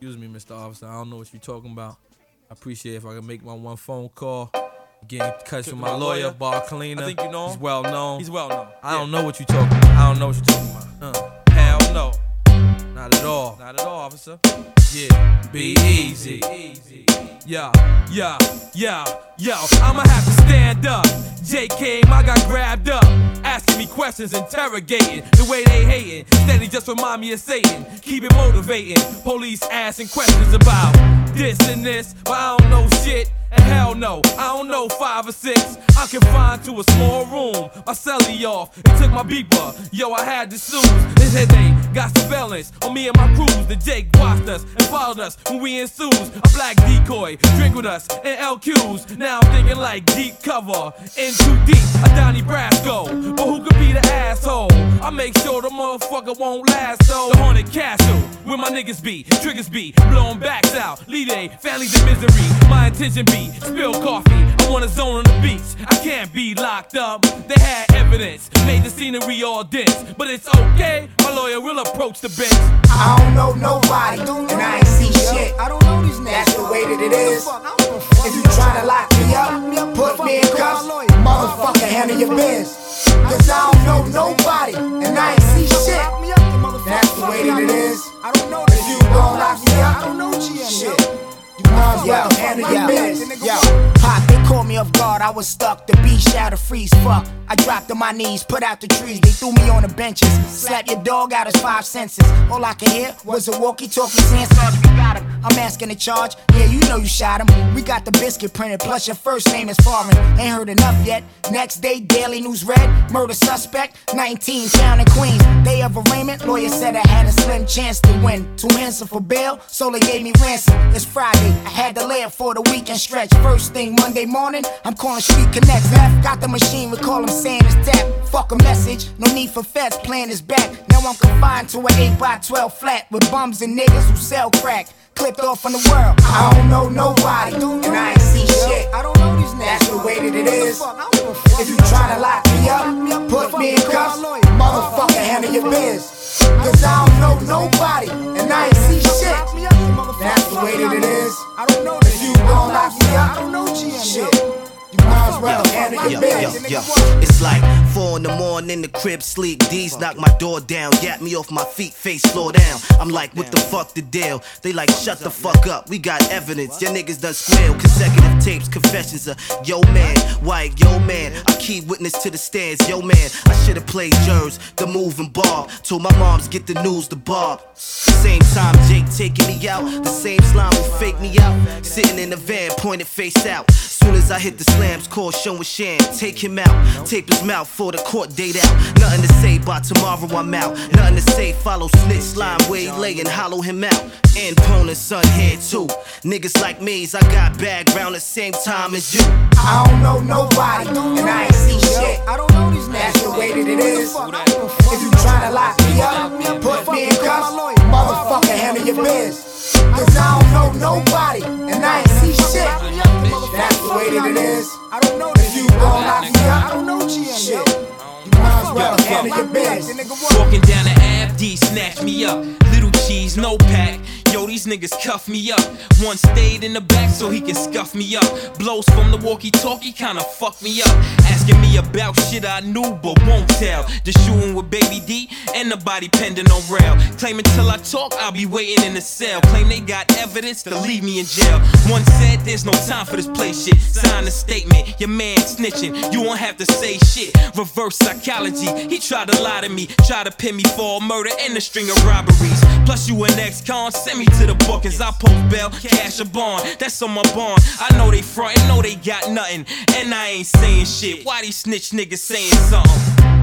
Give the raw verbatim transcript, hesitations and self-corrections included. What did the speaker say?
Excuse me, Mister Officer. I don't know what you're talking about. I appreciate if I can make my one phone call. Getting cuts from my lawyer, bar cleaner. I think you know him. He's well known. He's well known. I don't know what you're talking about. I don't know what you're talking about. Uh, Hell no. not at all. Not at all, officer. Yeah, be easy. Yeah, yeah, yeah, yo, I'ma have to stand up. J came, I got grabbed up, asking me questions, interrogating the way they hating. Steady just remind me of Satan, keep it motivating. Police asking questions about this and this, but I don't know shit. And hell no, I don't know five or six. I'm confined to a small room, my celly off, and took my beeper. Yo, I had to snooze. They said they got surveillance on me and my crews. The Jake watched us and followed us when we in suits. A black decoy, drink with us in L Qs. Now I'm thinking like deep cover, in too deep, a Donnie Brasco. But who could be the asshole? I make sure the motherfucker won't last though. The haunted castle, where my niggas be, triggers be, blowing backs out, lead they families in misery. My intention be spill coffee, I want a zone on the beach. I can't be locked up. They had evidence, made the scenery all dense. But it's okay, my lawyer will approach the bench. I don't know nobody, and I ain't see shit. I don't know these niggas. That's the way that it is. If you tryna lock me up, put me in cuffs, motherfucker, handle your biz. Cause I don't know nobody, and I ain't see shit. That's the way that it is. If you gon' lock me up, I don't know shit. Yo, yo, yo, Pop, they caught me off guard, I was stuck, the beat shadow freeze, fuck. I dropped to my knees, put out the trees, they threw me on the benches. Slap your dog out his five senses. All I could hear was a walkie-talkie saying, "Sarge, we got him." I'm asking the charge, yeah, you know you shot him. We got the biscuit printed, plus your first name is foreign. Ain't heard enough yet. Next day, Daily News read, murder suspect, nineteen, town in Queens. Day of arraignment, lawyer said I had a slim chance to win. Too handsome for bail, so they gave me ransom. It's Friday, I had to lay it for the weekend stretch. First thing Monday morning, I'm calling Street Connects. Left, got the machine, we call him saying it's tap. Fuck a message, no need for feds, playing his back. Now I'm confined to an eight by twelve flat with bums and niggas who sell crack. Clipped off from the world. I don't know nobody, and I ain't see shit. I don't know these niggas. That's the way that it is. If you tryna lock me up, put me in cuffs, motherfucker, handle your biz. Cause I don't know nobody, and I ain't see shit. That's the way that it is. If you gon' lock me up, I don't know shit. You might as well handle your biz. Yo, yo, it's like four in the morning, the crib sleep. D's knock my door down, got me off my feet, face floor down. I'm like, what the fuck the deal? They like, shut the fuck up, we got evidence. Your niggas done squeal, consecutive tapes, confessions of yo man, white, yo man. I keep witness to the stands, yo man. I should've played Jers, the moving bar. Told my moms get the news to Bob. Same time Jake taking me out, the same slime who fake me out. Sitting in the van, pointed face out. Soon as I hit the slams, call showing Shan, take him out, tape his mouth for the court date out. Nothing to say, by tomorrow I'm out. Nothing to say, follow snitch, slime where he lay and hollow him out. And Pona son here too. Niggas like me's, I got bag round the same time as you. I don't know nobody, and I ain't see shit. I don't know these niggas. That's the way that it is. If you tryna lock me up, put me in cuffs, motherfucker, handle your biz. Cause I don't know nobody, and I ain't see shit. That's the way that it is. If you gon' lock me up, I don't know shit. You might as well handle your biz. Walking down the Ave, D snatch me up. Little cheese, no pack. Yo, these niggas cuff me up. One stayed in the back so he can scuff me up. Blows from the walkie-talkie kinda fuck me up. Asking me about shit I knew but won't tell. The shooting with Baby D and the body pending on rail. Claiming till I talk, I'll be waiting in the cell. Claim they got evidence to leave me in jail. One said there's no time for this play shit. Sign a statement, your man snitching. You won't have to say shit. Reverse psychology. He tried to lie to me, tried to pin me for a murder and a string of robberies. Plus you an ex-con, send me to the bookings. I post bail, cash a bond. That's on my bond. I know they frontin', know they got nothing, and I ain't saying shit. Why these snitch niggas saying something?